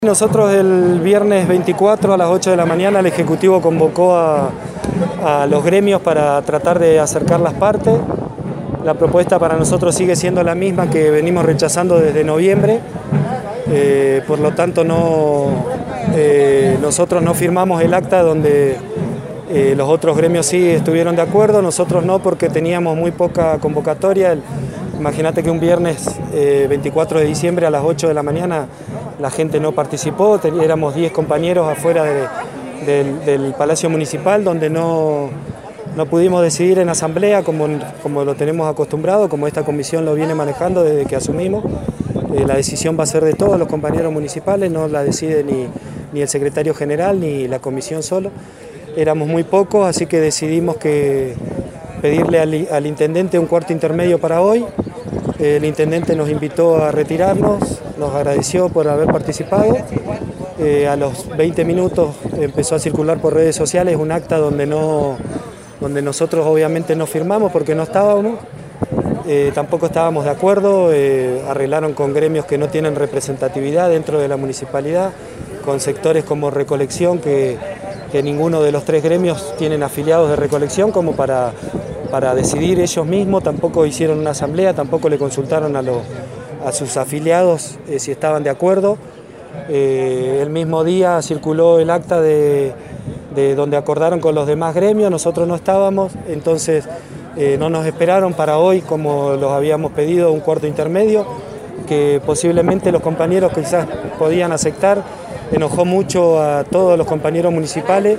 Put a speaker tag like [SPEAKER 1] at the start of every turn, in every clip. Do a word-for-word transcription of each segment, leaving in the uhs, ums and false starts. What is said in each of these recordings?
[SPEAKER 1] Nosotros el viernes veinticuatro a las ocho de la mañana el Ejecutivo convocó a, a los gremios para tratar de acercar las partes. La propuesta para nosotros sigue siendo la misma que venimos rechazando desde noviembre, eh, por lo tanto no, eh, nosotros no firmamos el acta donde eh, los otros gremios sí estuvieron de acuerdo, nosotros no porque teníamos muy poca convocatoria. El, Imagínate que un viernes eh, veinticuatro de diciembre a las ocho de la mañana la gente no participó, éramos diez compañeros afuera de, de, del Palacio Municipal donde no, no pudimos decidir en asamblea como, como lo tenemos acostumbrado, como esta comisión lo viene manejando desde que asumimos. Eh, la decisión va a ser de todos los compañeros municipales, no la decide ni, ni el secretario general ni la comisión solo. Éramos muy pocos, así que decidimos que pedirle al, al intendente un cuarto intermedio para hoy. El intendente nos invitó a retirarnos, nos agradeció por haber participado. Eh, a los veinte minutos empezó a circular por redes sociales un acta donde, no, donde nosotros obviamente no firmamos porque no estábamos. Eh, tampoco estábamos de acuerdo, eh, arreglaron con gremios que no tienen representatividad dentro de la municipalidad, con sectores como Recolección, que, que ninguno de los tres gremios tienen afiliados de Recolección como para... para decidir ellos mismos, tampoco hicieron una asamblea, tampoco le consultaron a, los, a sus afiliados eh, si estaban de acuerdo. Eh, el mismo día circuló el acta de, de donde acordaron con los demás gremios, nosotros no estábamos, entonces eh, no nos esperaron para hoy como los habíamos pedido, un cuarto intermedio, que posiblemente los compañeros quizás podían aceptar. Enojó mucho a todos los compañeros municipales.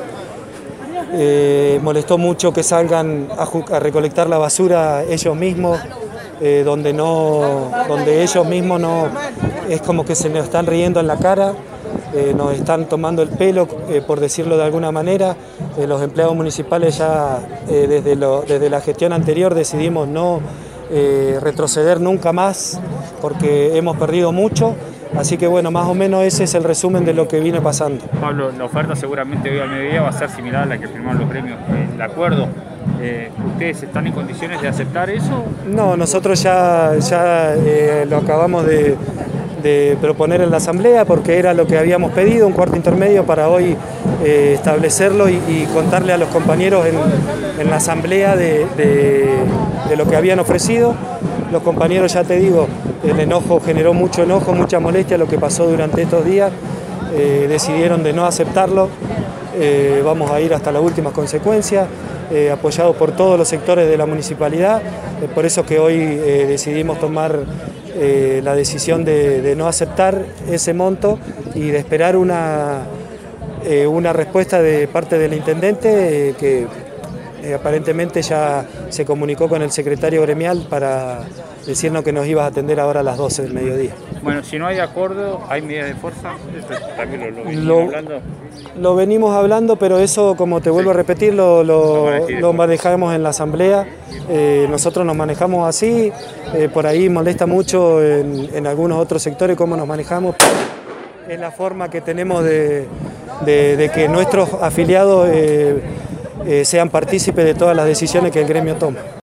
[SPEAKER 1] Eh, molestó mucho que salgan a, a recolectar la basura ellos mismos, eh, donde, no, donde ellos mismos no, es como que se nos están riendo en la cara, eh, nos están tomando el pelo, eh, por decirlo de alguna manera. Eh, los empleados municipales ya eh, desde, lo, desde la gestión anterior decidimos no eh, retroceder nunca más porque hemos perdido mucho. Así que bueno, más o menos ese es el resumen de lo que viene pasando.
[SPEAKER 2] Pablo, la oferta seguramente hoy al mediodía va a ser similar a la que firmaron los gremios de acuerdo. Eh, ¿Ustedes están en condiciones de aceptar eso?
[SPEAKER 1] No, nosotros ya, ya eh, lo acabamos de, de proponer en la asamblea porque era lo que habíamos pedido, un cuarto intermedio para hoy eh, establecerlo y, y contarle a los compañeros en, en la asamblea de, de, de lo que habían ofrecido. Los compañeros, ya te digo, el enojo generó mucho enojo, mucha molestia lo que pasó durante estos días, eh, decidieron de no aceptarlo, eh, vamos a ir hasta las últimas consecuencias, eh, apoyados por todos los sectores de la municipalidad, eh, por eso que hoy eh, decidimos tomar eh, la decisión de, de no aceptar ese monto y de esperar una, eh, una respuesta de parte del intendente eh, que Eh, aparentemente ya se comunicó con el secretario gremial para decirnos que nos iba a atender ahora a las doce del mediodía.
[SPEAKER 2] Bueno, si no hay acuerdo, ¿hay medidas de fuerza? ¿Esto también lo, lo venimos
[SPEAKER 1] lo,
[SPEAKER 2] hablando?
[SPEAKER 1] Lo venimos hablando, pero eso, como te vuelvo sí. a repetir, lo, lo, lo manejamos en la asamblea. Eh, nosotros nos manejamos así, eh, por ahí molesta mucho en, en algunos otros sectores cómo nos manejamos. Es la forma que tenemos de, de, de que nuestros afiliados Eh, Eh, sean partícipes de todas las decisiones que el gremio toma.